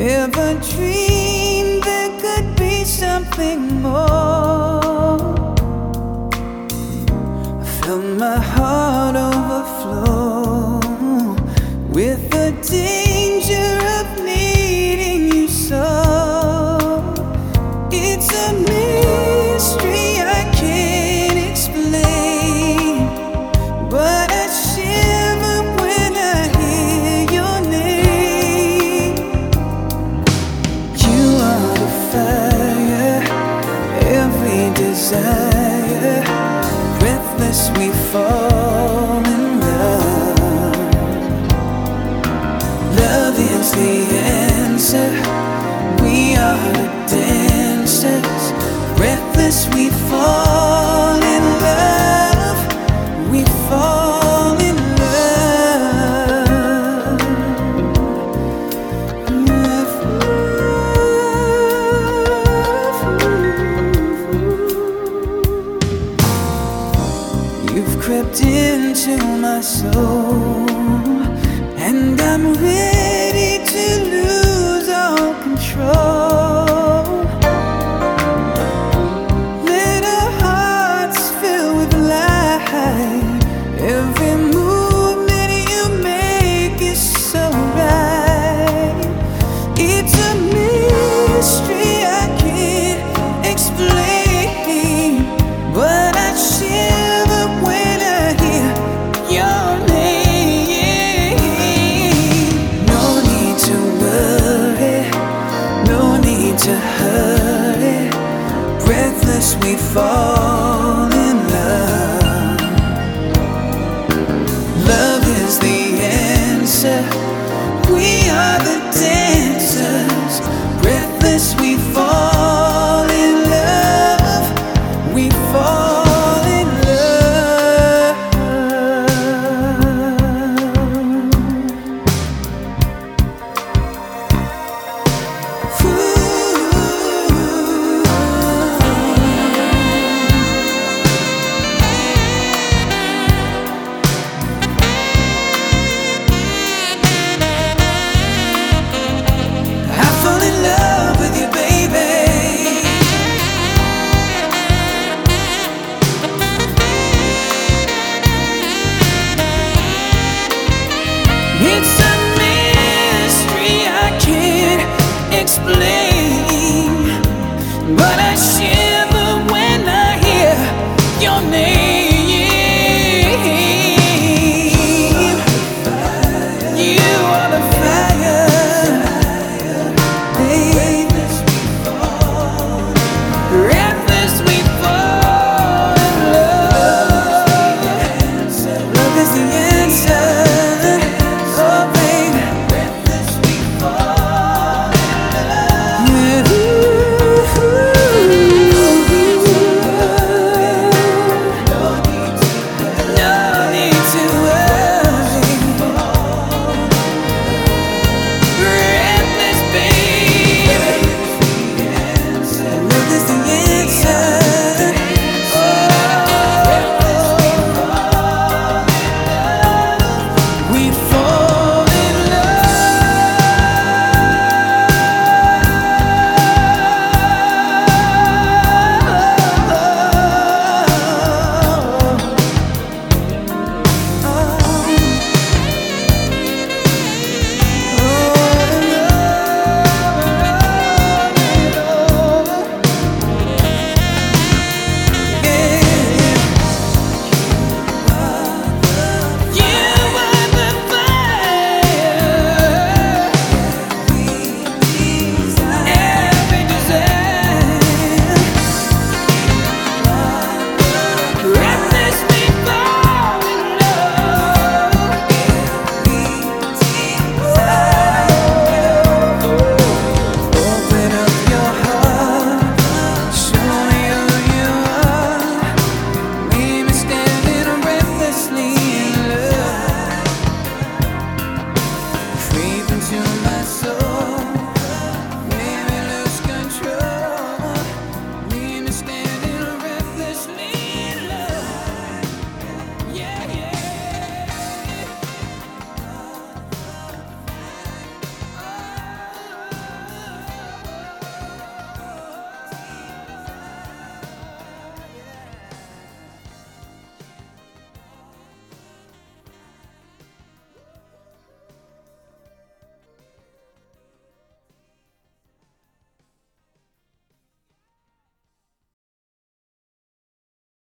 Ever dreamed there could be something more? I felt my heart overflow with the danger of needing you so. It's a mystery I can't explain, but I shiver when I hear your name. You are the fire, every desire. Breathless we fall in love. Love is the answer. We are the dancers. Breathless we fall in love. We fall in love. You've crept into my soul, and I'm ready to lose all control. Let our hearts fill with light. Every movement you make is so right. It's a mystery I can't explain, but I shiver when I hear your name. No need to worry, no need to hurry. Breathless we fall in love. Love is the answer. We are the dancers. Breathless we fall in love. We fall in love. I fall in love with you, baby. It's a mystery I can't explain.